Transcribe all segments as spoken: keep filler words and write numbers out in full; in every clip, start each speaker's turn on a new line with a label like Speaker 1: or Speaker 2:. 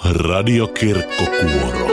Speaker 1: Radiokirkkokuoro.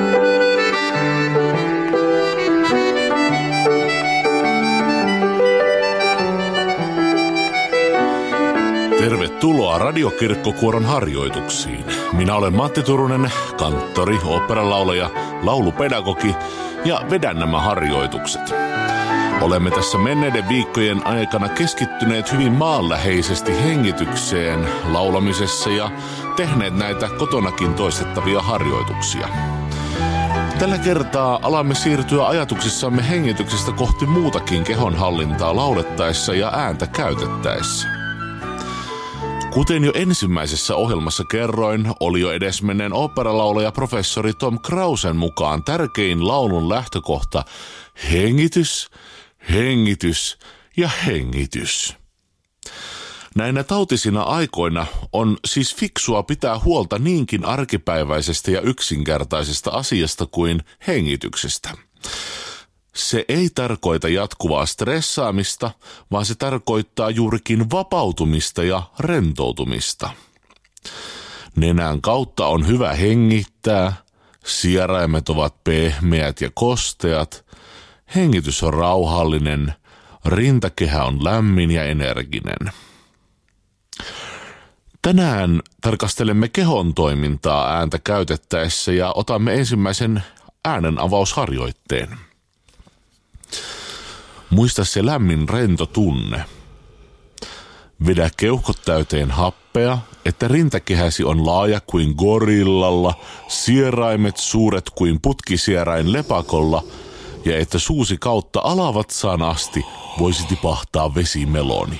Speaker 1: Tervetuloa Radiokirkkokuoron harjoituksiin. Minä olen Matti Turunen, kanttori, oopperalaulaja, laulupedagogi ja vedän nämä harjoitukset. Olemme tässä menneiden viikkojen aikana keskittyneet hyvin maanläheisesti hengitykseen laulamisessa ja tehneet näitä kotonakin toistettavia harjoituksia. Tällä kertaa alamme siirtyä ajatuksissamme hengityksestä kohti muutakin kehonhallintaa laulettaessa ja ääntä käytettäessä. Kuten jo ensimmäisessä ohjelmassa kerroin, oli jo edesmenneen oopperalaulaja professori Tom Krausen mukaan tärkein laulun lähtökohta hengitys, hengitys ja hengitys. Näinä tautisina aikoina on siis fiksua pitää huolta niinkin arkipäiväisestä ja yksinkertaisesta asiasta kuin hengityksestä. Se ei tarkoita jatkuvaa stressaamista, vaan se tarkoittaa juurikin vapautumista ja rentoutumista. Nenän kautta on hyvä hengittää, sieraimet ovat pehmeät ja kosteat, hengitys on rauhallinen, rintakehä on lämmin ja energinen. Tänään tarkastelemme kehon toimintaa ääntä käytettäessä ja otamme ensimmäisen äänenavausharjoitteen. Muista se lämmin rento tunne. Vedä keuhkot täyteen happea, että rintakehäsi on laaja kuin gorillalla, sieraimet suuret kuin putkisierain lepakolla ja että suusi kautta alavatsaan asti voisi tipahtaa vesimeloni.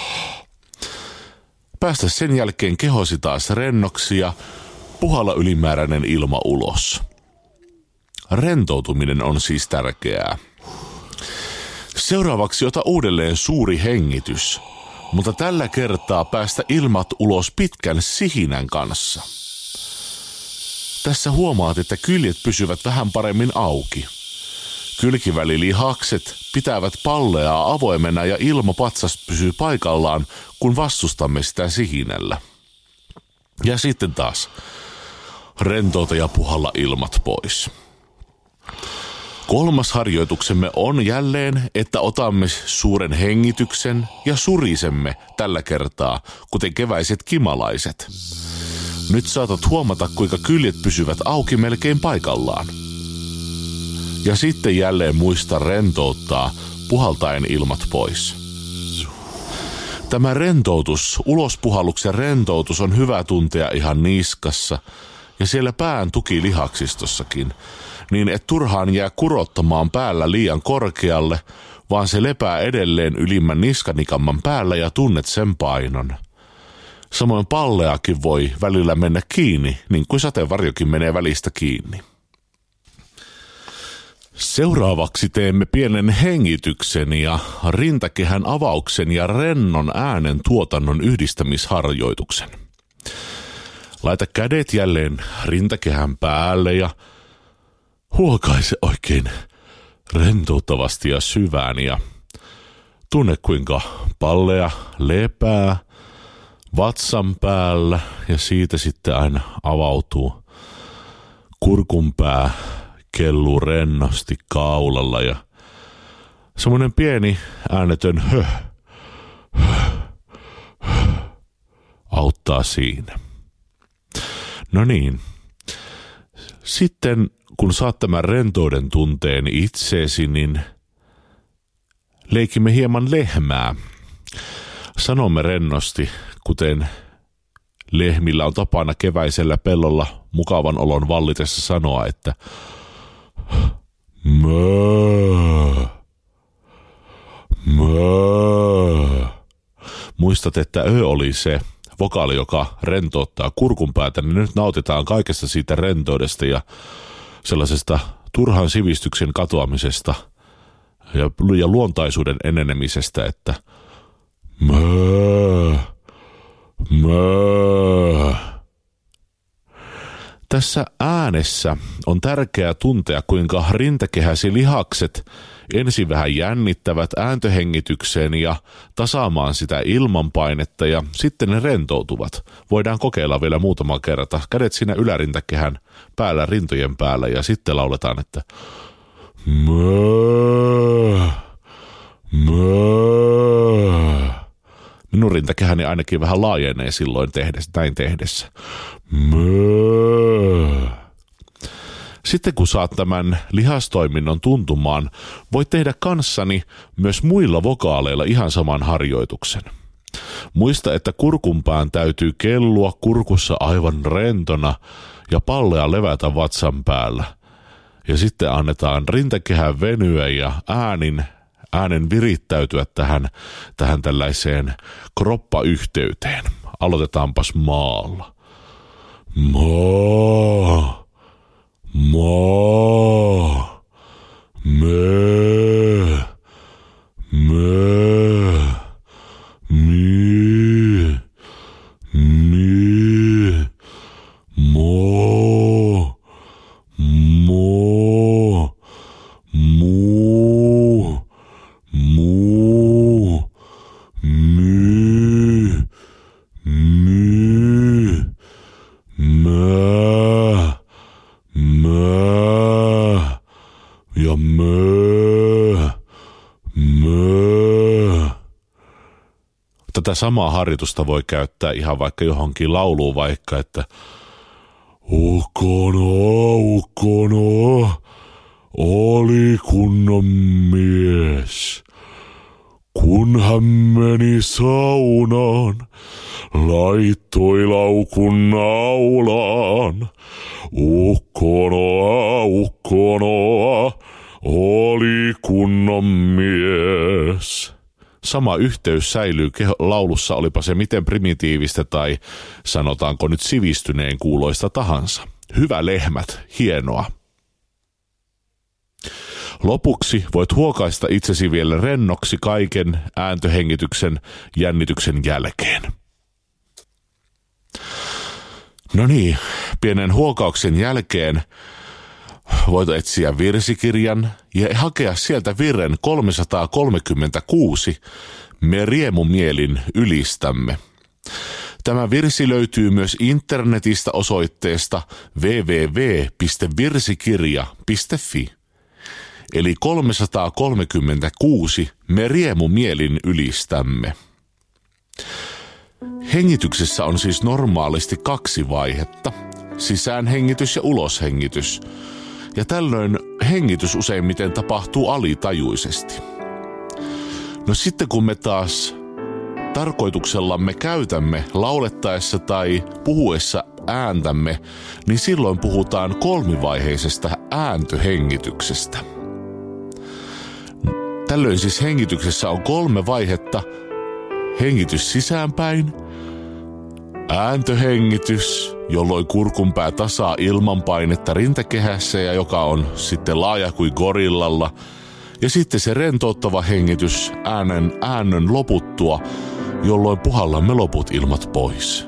Speaker 1: Päästä sen jälkeen kehosi taas rennoksi ja puhalla ylimääräinen ilma ulos. Rentoutuminen on siis tärkeää. Seuraavaksi ota uudelleen suuri hengitys, mutta tällä kertaa päästä ilmat ulos pitkän sihinän kanssa. Tässä huomaat, että kyljet pysyvät vähän paremmin auki. Kylkivälilihakset pitävät palleaa avoimena ja ilmapatsas pysyy paikallaan, kun vastustamme sitä sihinällä. Ja sitten taas rentouta ja puhalla ilmat pois. Kolmas harjoituksemme on jälleen, että otamme suuren hengityksen ja surisemme tällä kertaa, kuten keväiset kimalaiset. Nyt saatat huomata, kuinka kyljet pysyvät auki melkein paikallaan. Ja sitten jälleen muista rentouttaa puhaltaen ilmat pois. Tämä rentoutus, ulospuhalluksen rentoutus on hyvä tuntea ihan niskassa ja siellä pään tukilihaksistossakin, niin et turhaan jää kurottamaan päällä liian korkealle, vaan se lepää edelleen ylimmän niskanikamman päällä ja tunnet sen painon. Samoin palleakin voi välillä mennä kiinni, niin kuin sateenvarjokin menee välistä kiinni. Seuraavaksi teemme pienen hengityksen ja rintakehän avauksen ja rennon äänen tuotannon yhdistämisharjoituksen. Laita kädet jälleen rintakehän päälle ja huokaise oikein rentouttavasti ja syvään ja tunne kuinka pallea lepää vatsan päällä ja siitä sitten aina avautuu kurkunpää, kelluu rennosti kaulalla ja semmoinen pieni äänetön höh, höh, höh auttaa siinä. No niin, sitten kun saat tämän rentouden tunteen itseesi, niin leikimme hieman lehmää. Sanomme rennosti, kuten lehmillä on tapana keväisellä pellolla mukavan olon vallitessa sanoa, että mö, mö. Muistat, että ö oli se vokaali, joka rentouttaa kurkunpäätä, niin nyt nautitaan kaikesta siitä rentoudesta ja sellaisesta turhan sivistyksen katoamisesta ja, ja luontaisuuden enenemisestä, että mö, mö. Tässä äänessä on tärkeää tuntea, kuinka rintakehäsi lihakset ensin vähän jännittävät ääntöhengitykseen ja tasaamaan sitä ilmanpainetta ja sitten ne rentoutuvat. Voidaan kokeilla vielä muutama kerta. Kädet siinä ylärintakehän päällä, rintojen päällä ja sitten lauletaan, että mö, mö. Minun rintakehäni ainakin vähän laajenee silloin tehdessä, näin tehdessä. Mö. Sitten kun saat tämän lihastoiminnon tuntumaan, voit tehdä kanssani myös muilla vokaaleilla ihan saman harjoituksen. Muista, että kurkunpään täytyy kellua kurkussa aivan rentona ja pallea levätä vatsan päällä. Ja sitten annetaan rintakehän venyä ja äänin, äänen virittäytyä tähän, tähän tällaiseen kroppayhteyteen. Aloitetaanpas maalla. Maa. Maa, mö, mö, mi, mi, mo, mo, mu, mu, mi, mi, mö. Mö ja mö, mö. Tätä samaa harjoitusta voi käyttää ihan vaikka johonkin lauluun vaikka, että ukkono, ukkono, oli kunnon mies. Kun hän meni saunaan, laittoi laukun naulaan. Ukkonoa, ukkonoa, oli kunnon mies. Sama yhteys säilyy laulussa, olipa se miten primitiivistä tai sanotaanko nyt sivistyneen kuuloista tahansa. Hyvä lehmät, hienoa. Lopuksi voit huokaista itsesi vielä rennoksi kaiken ääntöhengityksen jännityksen jälkeen. No niin, pienen huokauksen jälkeen voit etsiä virsikirjan ja hakea sieltä virren kolmesataakolmekymmentäkuusi Me riemumielin ylistämme. Tämä virsi löytyy myös internetistä osoitteesta double-u double-u double-u piste virsikirja piste fi. Eli kolmesataakolmekymmentäkuusi Me riemumielin ylistämme. Hengityksessä on siis normaalisti kaksi vaihetta, sisäänhengitys ja uloshengitys, ja tällöin hengitys useimmiten tapahtuu alitajuisesti. No sitten kun me taas tarkoituksellamme käytämme laulettaessa tai puhuessa ääntämme, niin silloin puhutaan kolmivaiheisesta ääntöhengityksestä. Tällöin siis hengityksessä on kolme vaihetta. Hengitys sisäänpäin, ääntöhengitys, jolloin kurkunpää tasaa ilmanpainetta rintakehässä ja joka on sitten laaja kuin gorillalla, ja sitten se rentouttava hengitys äänen äännön loputtua, jolloin puhallamme loput ilmat pois.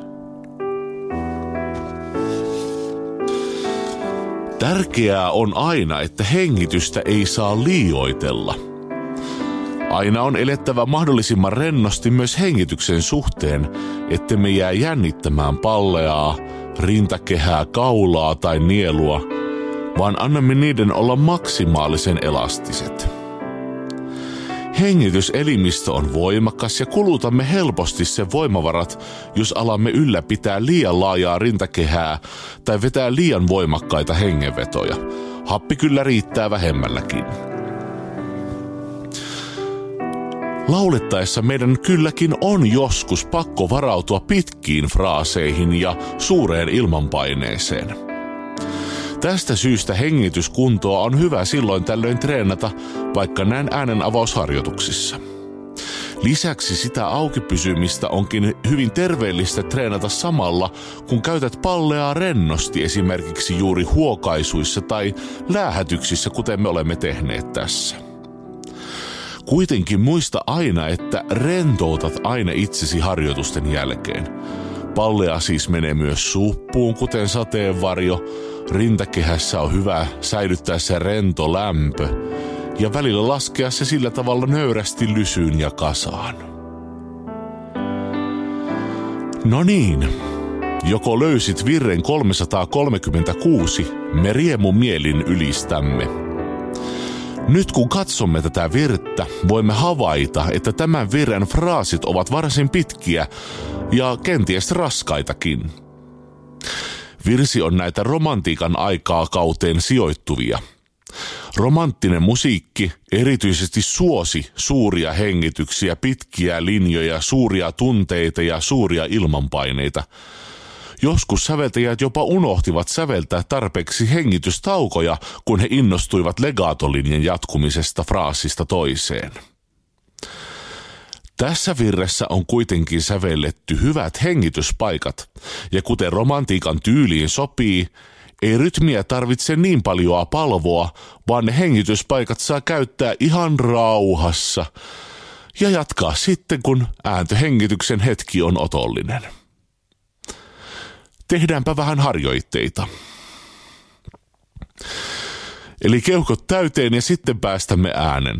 Speaker 1: Tärkeää on aina, että hengitystä ei saa liioitella. Aina on elettävä mahdollisimman rennosti myös hengityksen suhteen, ettemme jää jännittämään palleaa, rintakehää, kaulaa tai nielua, vaan annamme niiden olla maksimaalisen elastiset. Hengityselimistö on voimakas ja kulutamme helposti sen voimavarat, jos alamme ylläpitää liian laajaa rintakehää tai vetää liian voimakkaita hengenvetoja. Happi kyllä riittää vähemmälläkin. Laulettaessa meidän kylläkin on joskus pakko varautua pitkiin fraaseihin ja suureen ilmanpaineeseen. Tästä syystä hengityskuntoa on hyvä silloin tällöin treenata vaikka näin äänen avausharjoituksissa. Lisäksi sitä auki pysymistä onkin hyvin terveellistä treenata samalla, kun käytät palleaa rennosti esimerkiksi juuri huokaisuissa tai läähätyksissä, kuten me olemme tehneet tässä. Kuitenkin muista aina, että rentoutat aina itsesi harjoitusten jälkeen. Pallea siis menee myös suppuun, kuten sateenvarjo. Rintakehässä on hyvä säilyttää se rento lämpö ja välillä laskea se sillä tavalla nöyrästi lysyyn ja kasaan. No niin, joko löysit virren kolmesataakolmekymmentäkuusi, me riemun mielin ylistämme. Nyt kun katsomme tätä virttä, voimme havaita, että tämän virren fraasit ovat varsin pitkiä ja kenties raskaitakin. Virsi on näitä romantiikan aikaa kauteen sijoittuvia. Romanttinen musiikki erityisesti suosi suuria hengityksiä, pitkiä linjoja, suuria tunteita ja suuria ilmanpaineita. Joskus säveltäjät jopa unohtivat säveltää tarpeeksi hengitystaukoja, kun he innostuivat legaatolinjan jatkumisesta fraasista toiseen. Tässä virressä on kuitenkin sävelletty hyvät hengityspaikat, ja kuten romantiikan tyyliin sopii, ei rytmiä tarvitse niin paljoa palvoa, vaan ne hengityspaikat saa käyttää ihan rauhassa ja jatkaa sitten, kun ääntöhengityksen hetki on otollinen. Tehdäänpä vähän harjoitteita. Eli keuhkot täyteen ja sitten päästämme äänen.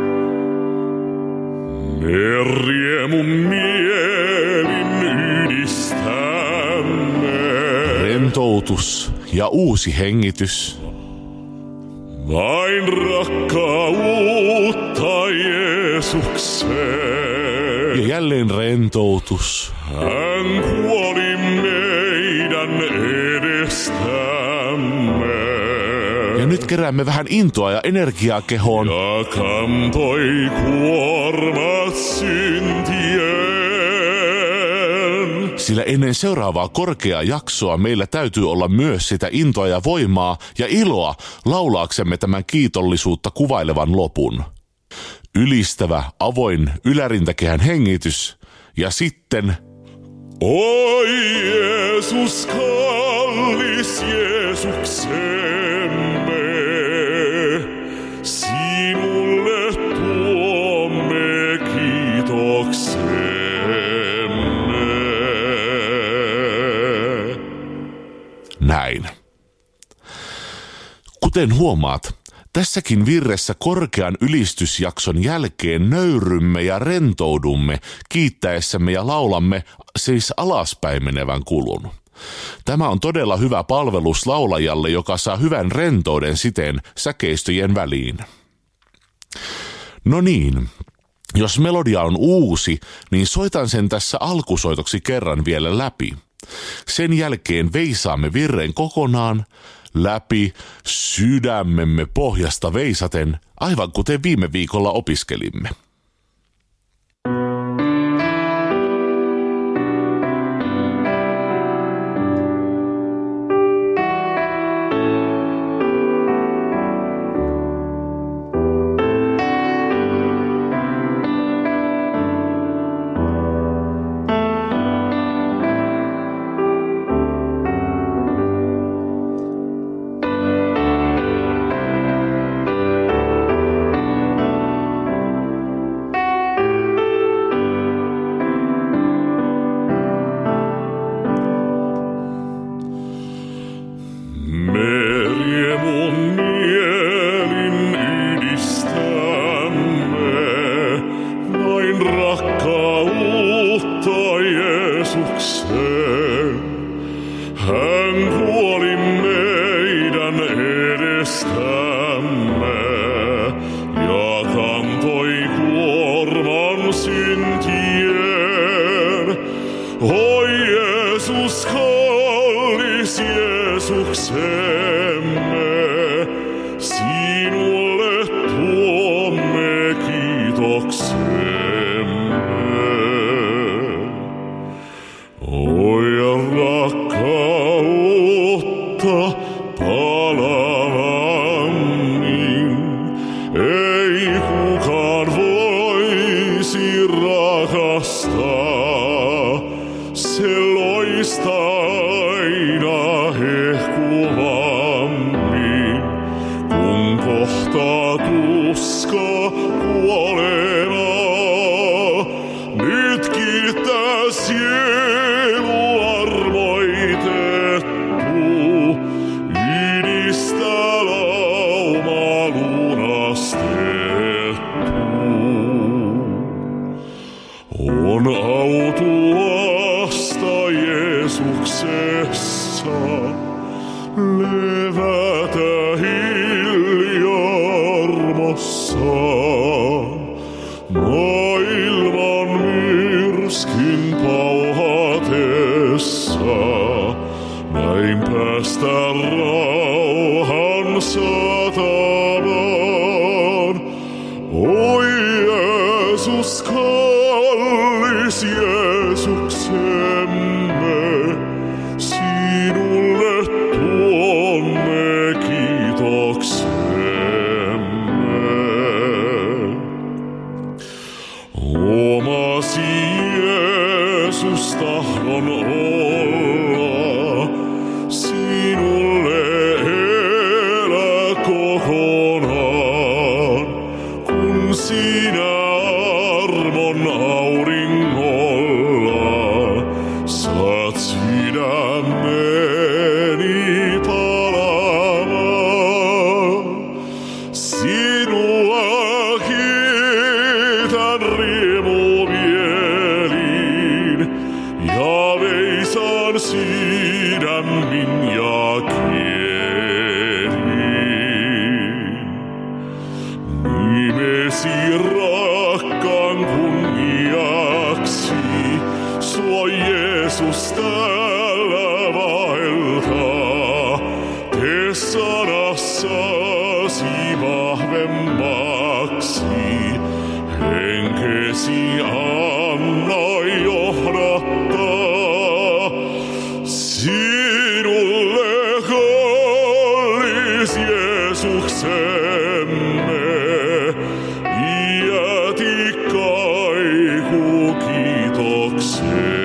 Speaker 1: Me riemun mielin yhdistämme. Rentoutus ja uusi hengitys. Vain rakkautta Jeesukseen. Ja jälleen rentoutus. Hän kuoli meidän edestämme. Ja nyt keräämme vähän intoa ja energiaa kehoon. Ja kantoi kuormat syntien. Sillä ennen seuraavaa korkeaa jaksoa meillä täytyy olla myös sitä intoa ja voimaa ja iloa laulaaksemme tämän kiitollisuutta kuvailevan lopun. Ylistävä, avoin ylärintakehän hengitys ja sitten... Oi Jeesus, kallis Jeesuksemme, sinulle tuomme kiitoksemme. Näin. Kuten huomaat, tässäkin virressä korkean ylistysjakson jälkeen nöyrymme ja rentoudumme kiittäessämme ja laulamme siis alaspäin menevän kulun. Tämä on todella hyvä palvelus laulajalle, joka saa hyvän rentouden siten säkeistöjen väliin. No niin, jos melodia on uusi, niin soitan sen tässä alkusoitoksi kerran vielä läpi. Sen jälkeen veisaamme virren kokonaan läpi sydämemme pohjasta veisaten, aivan kuten viime viikolla opiskelimme.
Speaker 2: Kohta tuska kuolema. on autuasta Jeesuksessa levätä hiljarmossaan. Maailman myrskin pauhatessa näin päästä rauhan satamaan. Oi Jeesus, kallis Jeesuksemme, sinulle tuomme kiitoksemme. Omasi Jeesus tahdon olla, sinulle elä kokonaan, kun sinä armon auringolla saat sydämeni palamaan. Sinua kiitän riemumielin ja veisaan sydämin ja kielin. Nimesi rakkaan kunniaksi sua Jeesus täällä vaeltaa. Tee sanassasi vahvemmaksi, henkesi anna johdattaa. Sinulle kallis Jeesuksemme, iäti kaiku kiitoksemme.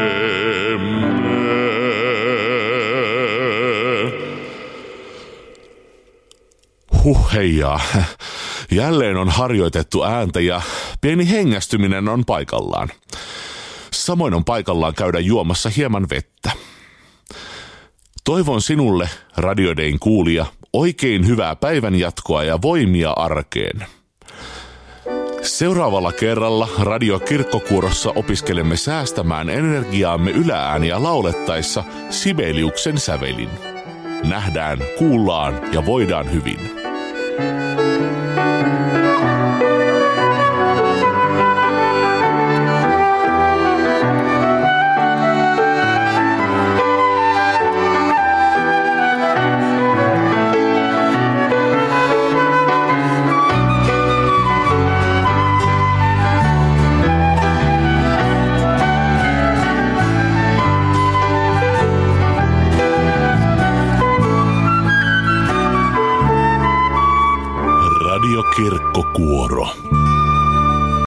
Speaker 1: Huh heijaa. Jälleen on harjoitettu ääntä ja pieni hengästyminen on paikallaan. Samoin on paikallaan käydä juomassa hieman vettä. Toivon sinulle, Radio Dayn kuulija, oikein hyvää päivänjatkoa ja voimia arkeen. Seuraavalla kerralla Radio Kirkkokuorossa opiskelemme säästämään energiaamme yläääniä laulettaessa Sibeliuksen sävelin. Nähdään, kuullaan ja voidaan hyvin. Radio Kirkkokuoro.